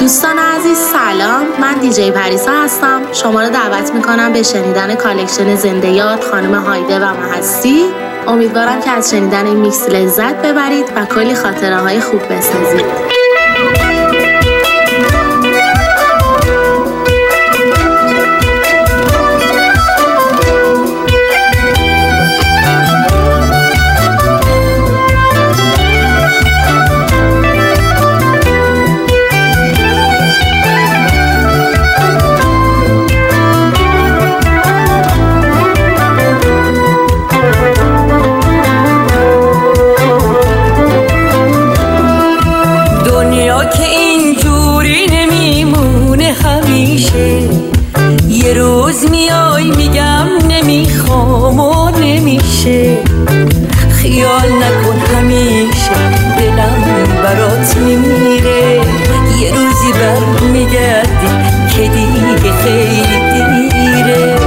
دوستان عزیز سلام، من دیجی پریسا هستم. شما رو دعوت میکنم به شنیدن کالکشن زنده یاد خانم هایده و من هستی. امیدوارم که از شنیدن این میکس لذت ببرید و کلی خاطره های خوب بسازید. یه روز میای میگم نمیخوام و نمیشه، خیال نکن همیشه دلم برات میمیره، یه روزی بر میگردی که دیگه خیلی دیره.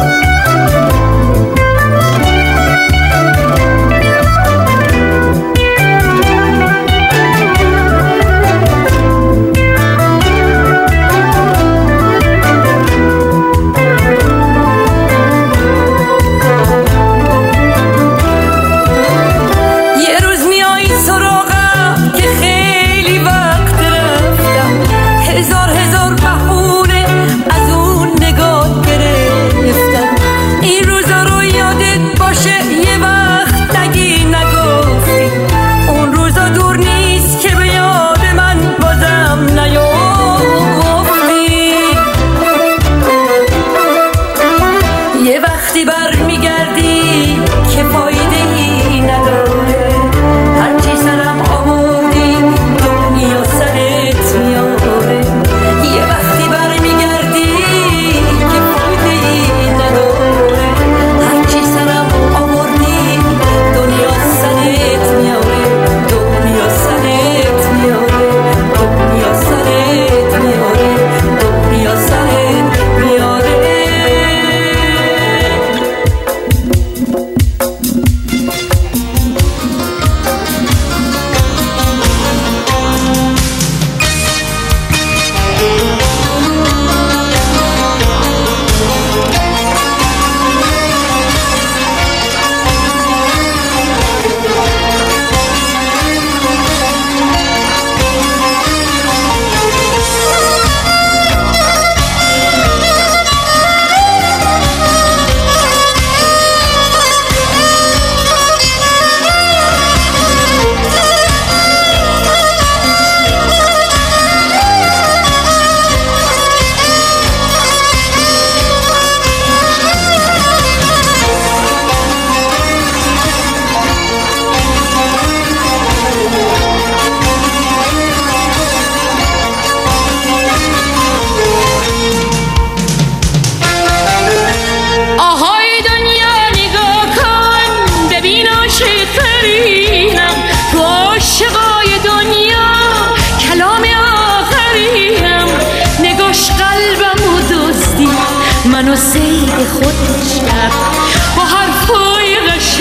منو سید خودش کرد با حرفای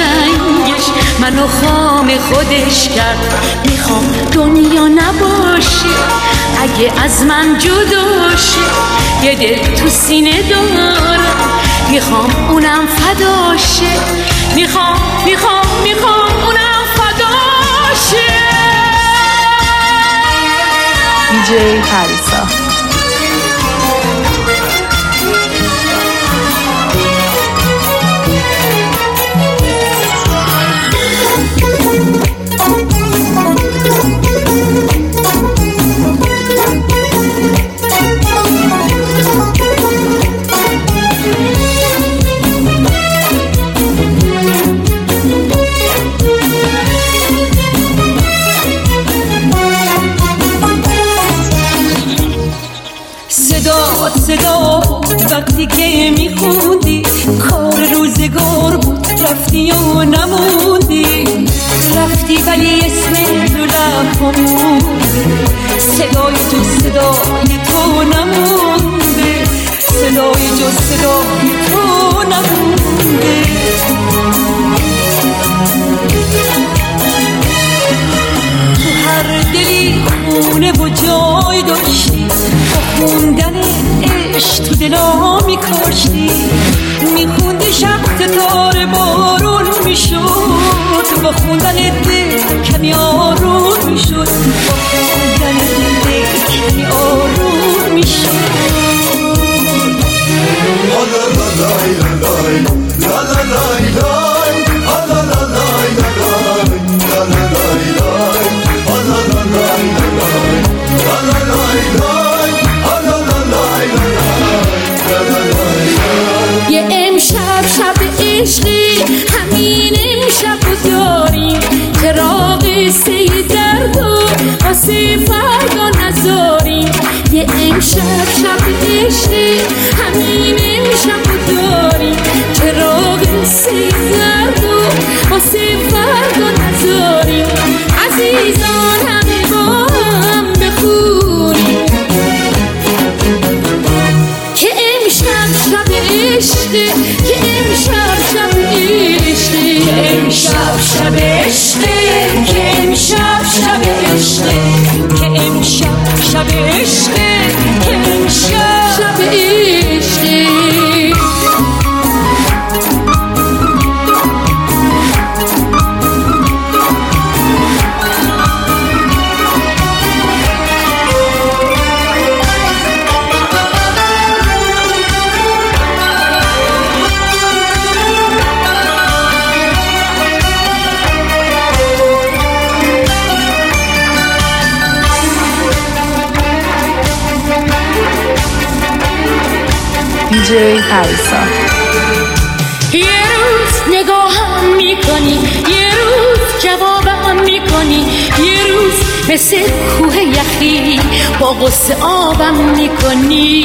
قشنگش، منو خام خودش کرد. میخوام دنیا نباشه اگه از من جدا شه، یه دل تو سینه دارم میخوام اونم فدا شه، میخوام اونم فدا شه. دیجی پریسا. صدا وقتی که میخوندی کار روزگار بود، رفتی و نموندی، رفتی ولی اسم تو لب‌هامون صدای تو نمونده، صدای تو نمونده. تو هر دلی خونه و جای داشتی، تو دلا میکاشتی، میخوندی شب ستاره بارون میشد، با خوندن دل کمی آروم میشد، با خوندن دل کمی آروم میشد. یه امشب شب عشقی، همین امشب رو داریم، چراغ سه درد و واسه فردا نذاریم. یه امشب شب عشقی، همین امشب رو داریم، چراغ سه درد و واسه فردا نذاریم. عزیزان همه با هم بخونیم که امشب شب عشقه، که امشب شب عشقه، که امشب شب عشقه، که امشب شب عشقه، که امشب شب عشقه، که امشب شب عشقه. دیجی پریسا. یه روز نگاهم میکنی، یه روز جوابم میکنی، یه روز مثل کوه یخی با غصه آبم میکنی،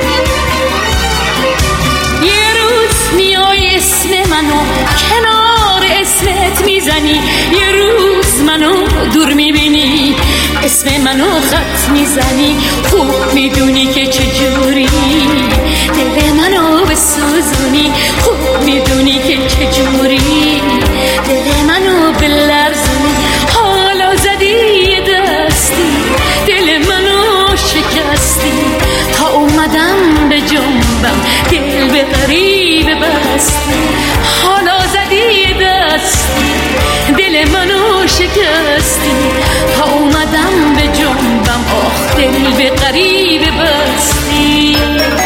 یه روز میای اسم منو کنار اسمت میزنی، یه روز منو دور میبینی اسم منو خط میزنی. خوب میدونی که چجوری دل منو بسوزونی، خوب میدونی که چجوری دل منو بلرزونی. حالا زدی دستی دل منو شکستی، تا اومدم به جنبم دل به غریبه بستی. حالا زدی دستی دل منو شکستی، تا اومدم به جنبم آخ دل به غریبه بستی.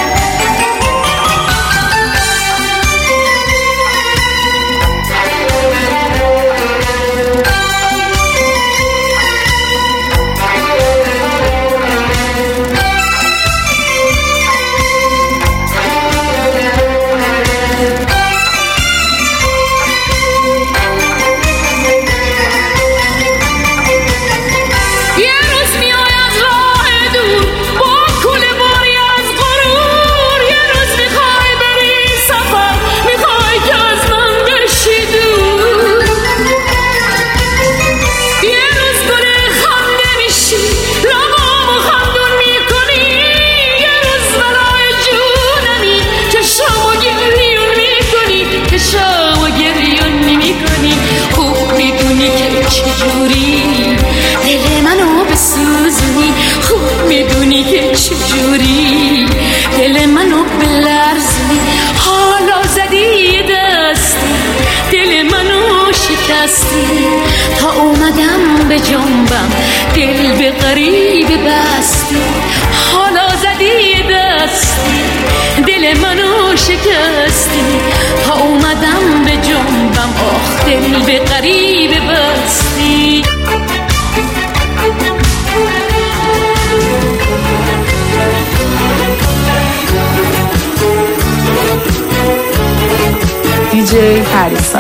چجوری دل منو بلرزی. حالا زدی دستی دل منو شکستی، تا اومدم به جنبم دل به غریبه بستی. حالا زدی دستی دل منو شکستی، تا اومدم به جنبم آخ دل به غریبه بستی. دیجی پریسا.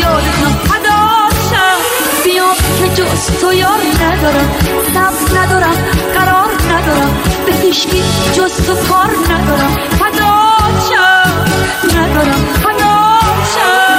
یادتم فداشم. بیا که جز تو یار ندارم، صبر ندارم، قرار ندارم، به هیچکی جز تو کار ندارم. فداشم ندارم، فداشم.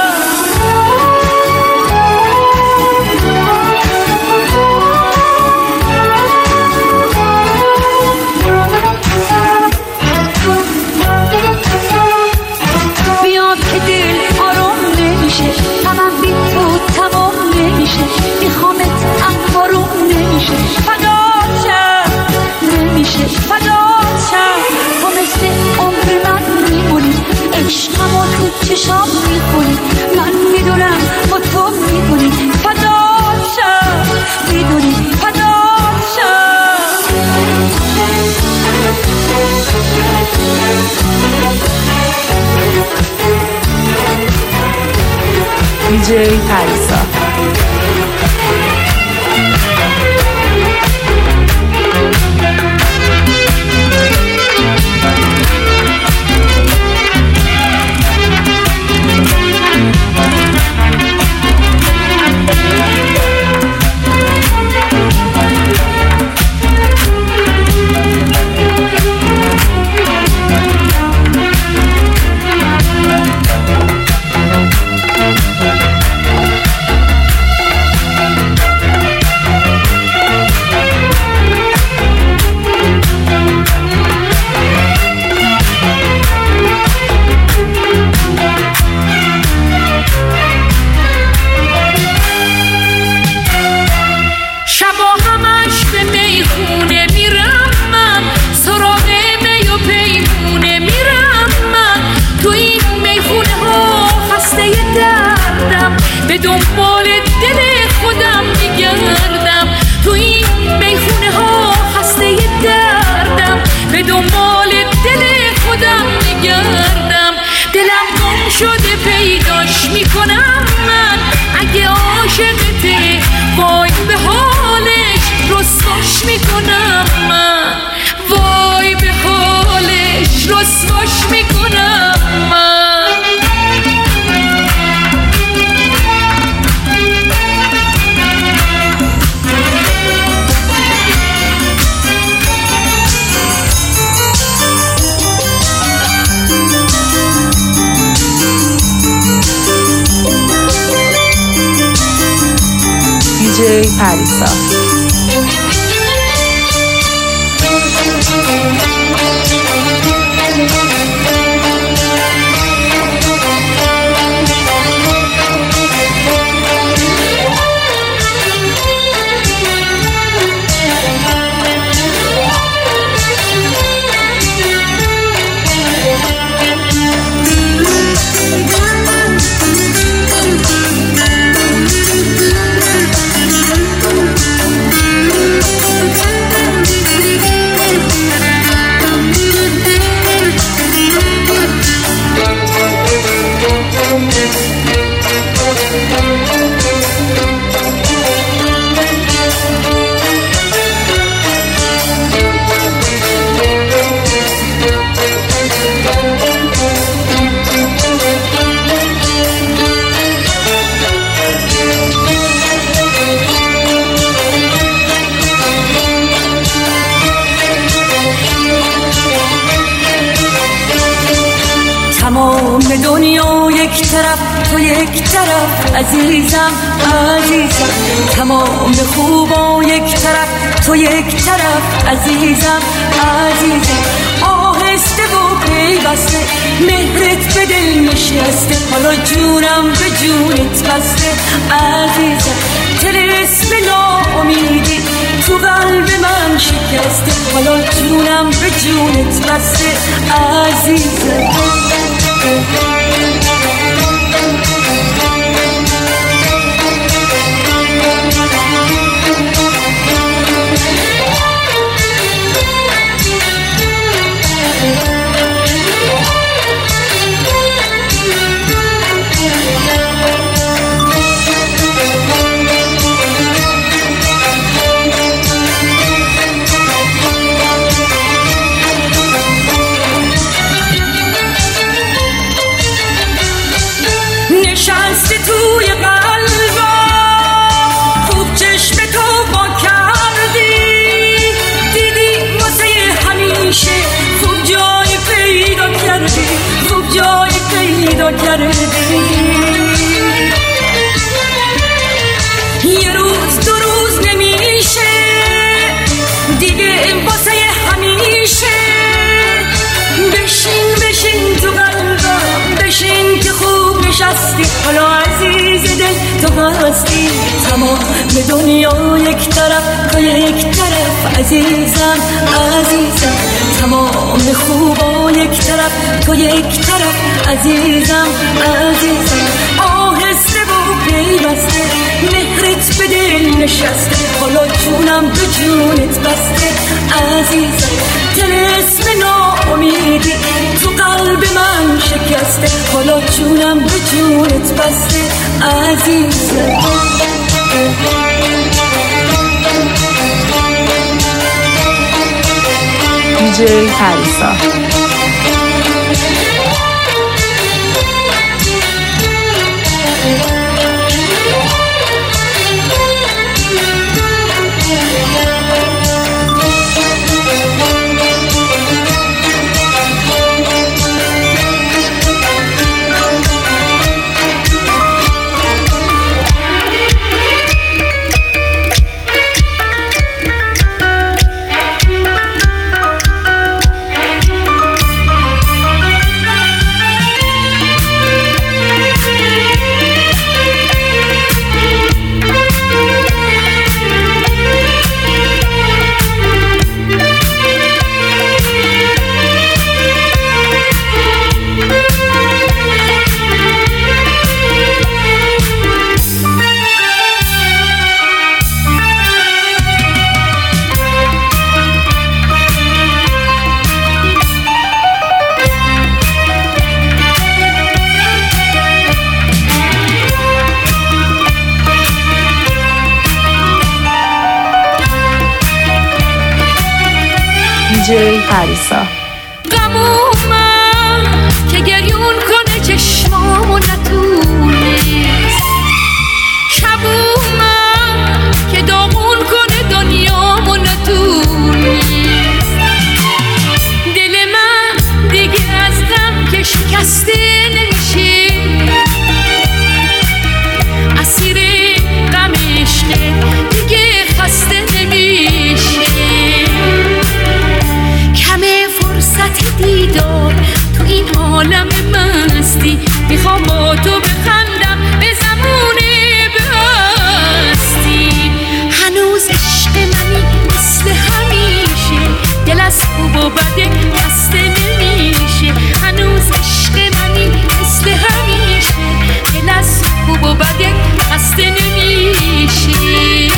بیاد که دل آرام نمیشه، غمم بی تو تمام نمیشه، میخوامت اما روم نمیشه. فداشم نمیشه، فداشم. تو مثل عمر من میمونی، عشقمو تو چشام میخونی، من میدونم با تو میدونی. فداشم میدونی، فداشم. دی‌جی پریسا. به دنبال دل خودم میگردم، تو این میخونه ها خسته دردم، به دنبال دل خودم میگردم. دلم گم شده پیداش میکنم من، اگه عاشقته وای به حالش رسواش میکنم من، وای به حالش رسواش میکنم من. دی‌جی پریسا. تمام دنیا یک طرف تو یک طرف عزیزم عزیزم، تمام خوبا یک طرف تو یک طرف عزیزم عزیزم. آهسته و پیوسته مهرت به دل نشسته، حالا جونم به جونت بسته عزیزم. طلسم ناامیدی تو قلب من شکسته، حالا جونم به جونت بسته عزیزم. پیدا کردی. یه روز دو روز نمیشه دیگه واسه همیشه. بشین تو قلبم، بشین که خوب نشستی. حالا عزیز دل تو هستی. تمام دنیا یک طرف تو یک طرف عزیزم عزیزم. تمام خوبا یک طرف تو یک طرف عزیزم عزیزم. آهسته و پیوسته مهرت به دل نشسته. حالا جونم به جونت بسته عزیزم. طلسم ناامیدی تو قلب من شکسته. حالا جونم به جونت بسته عزیزم. دیجی پریسا. دیجی پریسا. غمومم که گریون کنه چشمامو نتونست. شبومم که داغون کنه دنیامو نتونست. دل من دیگه از غم که شکسته نمیشه. اسیر غم عشقه دیگه خسته نمیشه. دیدار تو این عالم مستی. میخوام با تو بخندم به زمان بستی. هنوز عشق منی مثل همیشه. دل از خوب و بده خسته نمیشه. هنوز عشق منی مثل همیشه. دل از خوب و بده خسته نمیشه.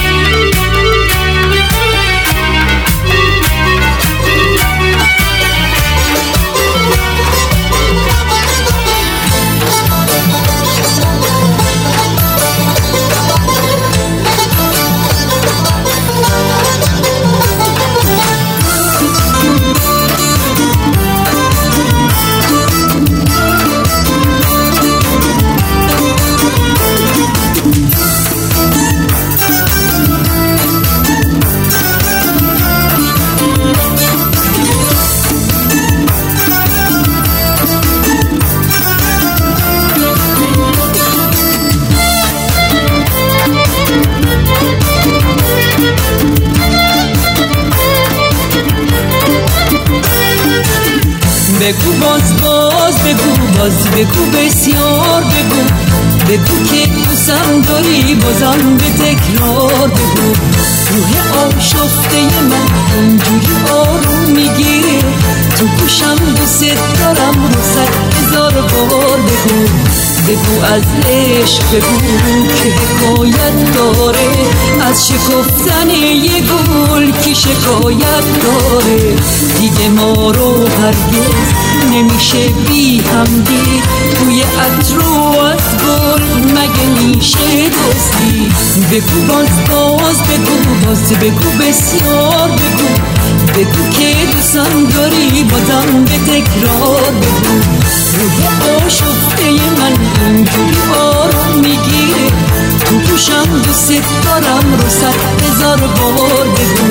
بگو باز بگو بسیار بگو که دوستم داری بازم به تکرار بگو. روح آشفته من اونجوری آروم میگیره. تو گوشم دوست دارم رو 100,000 بار بگو از عشق بگو که حکایت داره. از شکفتن یه گل که شکایت داره. دیگه ما رو هرگز نمیشه بی هم دید. توی عطر و از گل مگه میشه دوستی. بگو باز بگو بسیار بگو که دوستم داری بازم به تکرار بگو. روح آشفته من اینجوری آروم میگیره. تو گوشم دوست دارم رو 100,000 بار بگو.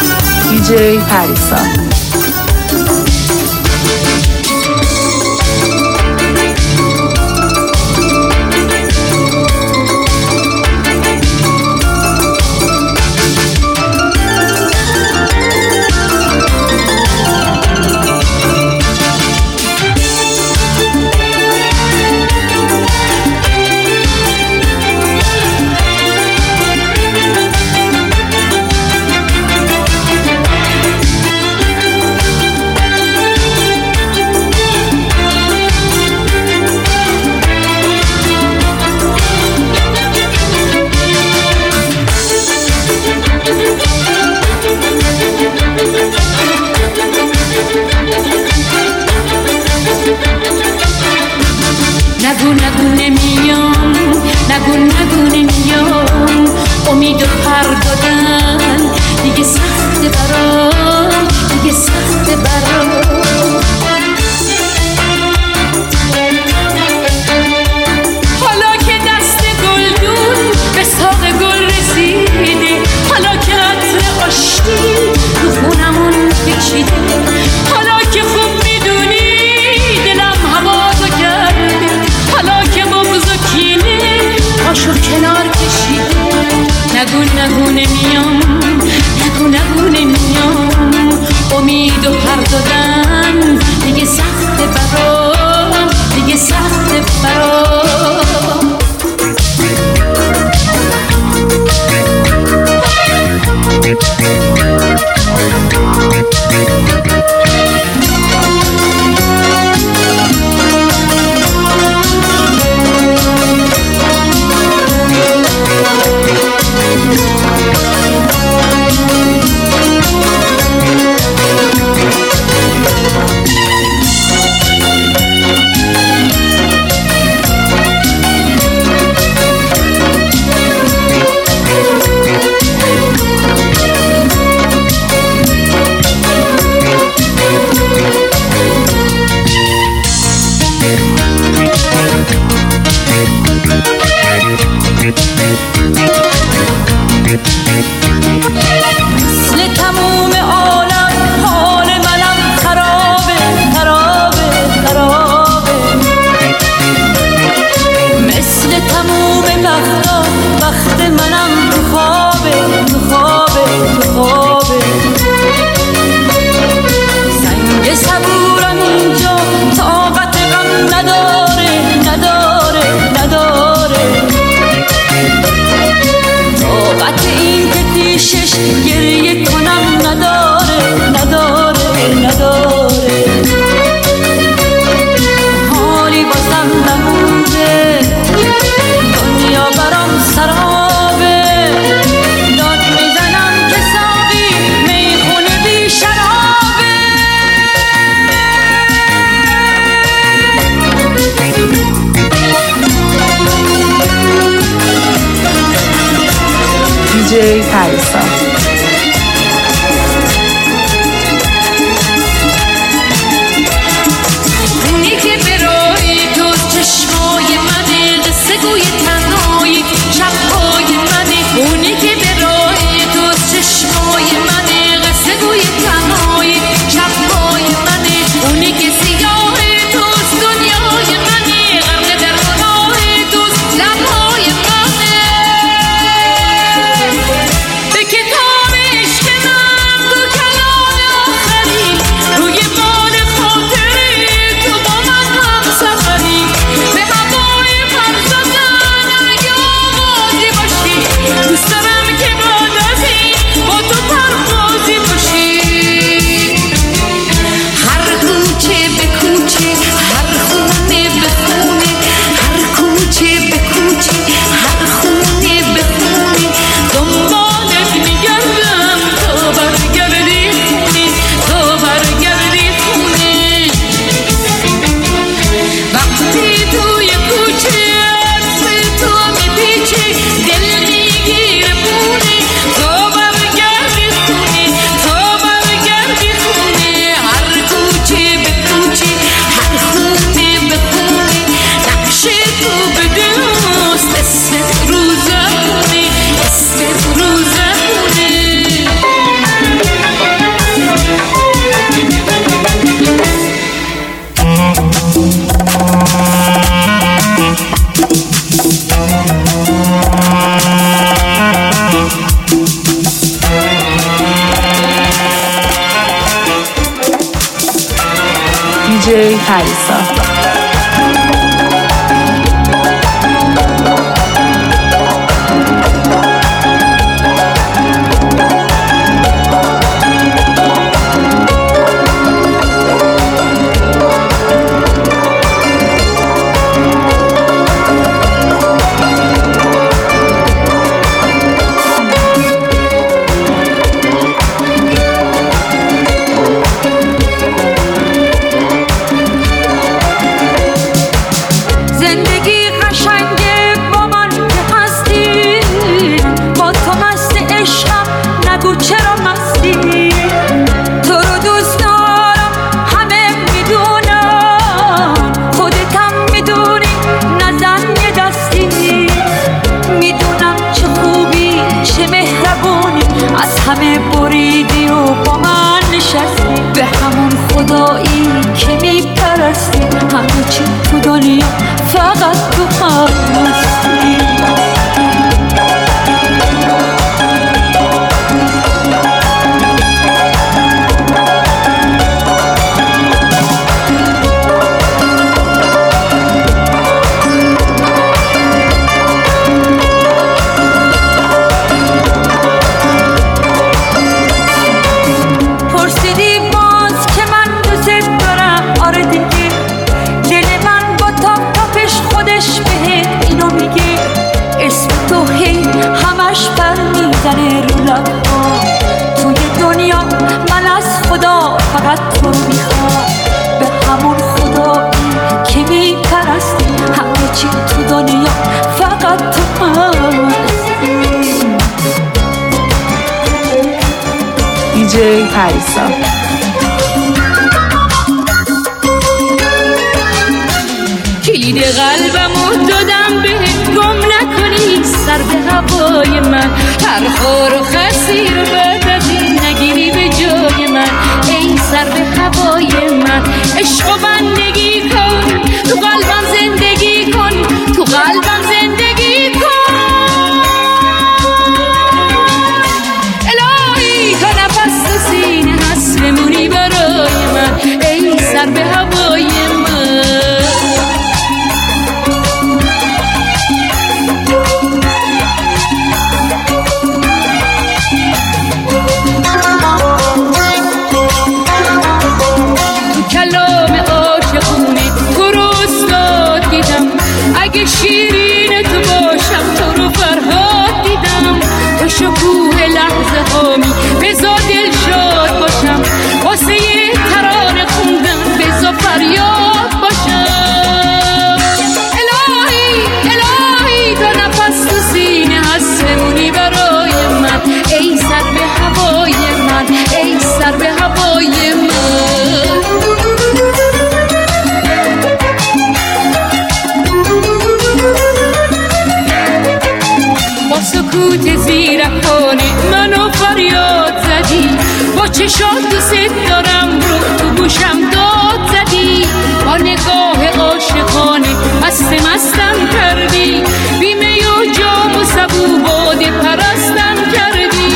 دیجی پریسا. دیجی پریسا. دیجی پریسا. همه بریدی و با من نشستی، به همون خدایی که میپرستی، همه چی تو دنیا فقط تو هستی. توی دنیا من از خدا فقط تو میخوام، به همون خدایی که میپرستی، همه چی تو دنیا فقط تو هستی. دیجی پریسا. کلید قلبمو دادم بهت، گم نکنی سر به هوای من، هر خار و خسی رو بعد از این نگیری به جای من. ای سر به هوای من، عشق و بندگی کن، تو قلبم زندگی کن، تو قلبم زندگی کن. الهی تا نفس تو سینه هست بمونی برای من، ای سر به هوای من. کلام عاشقونه سکوت زیرکانه منو فریاد زدی، با چشات دوست دارم رو تو گوشم داد زدی، با نگاه عاشقانه مستم کردی، بیمه و جام و سبو باده پرستم کردی.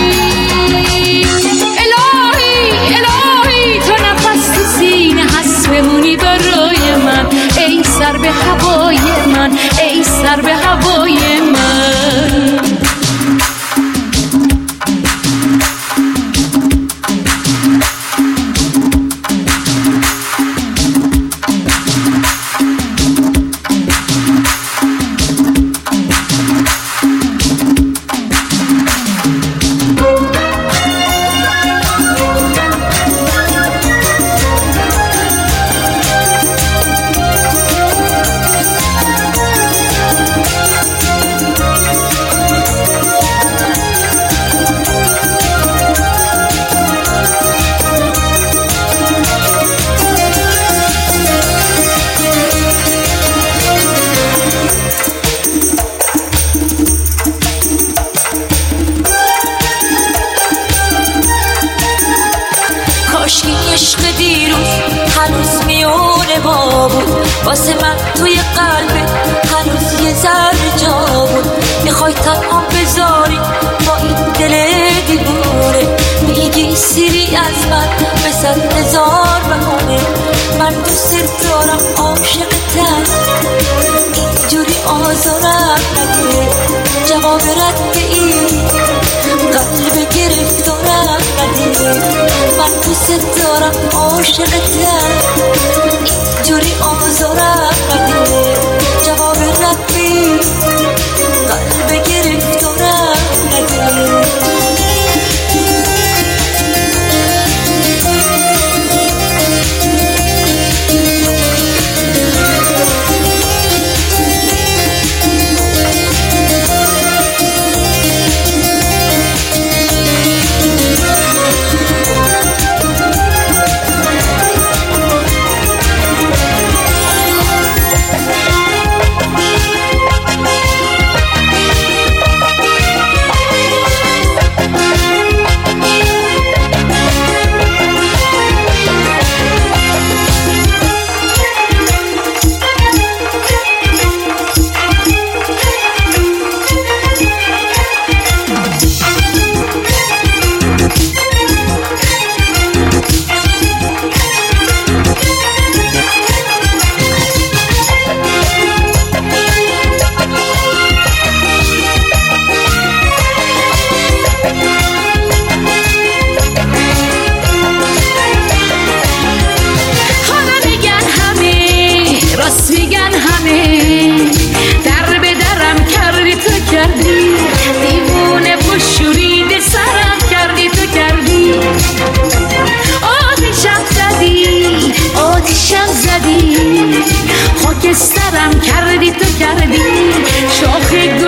الهی تا نفس تو سینه هست بمونی برای من، ای سر به هوای من، ای سر به هوای من. عشق دیروز هنوز میونه ما بود، واسه من توی قلبت هنوز یه ذره جا بود. میخوای تنها بذاری با این دل دیوونه، میگی سیری از من به 100,000 بهونه. من دوست دارم عاشقتم، اینجوری آزارم نده. جواب رد این قلب گرفتارم نده. من دوست دارم عاشقتم، اینجوری آزارم نده. جواب رد این قلب گرفتارم نده. میگن همه در به درم کردی تو کردی، دیوونه و شورید سرم کردی تو کردی. آتیشم زدی خاکسترم کردی تو کردی. شاخ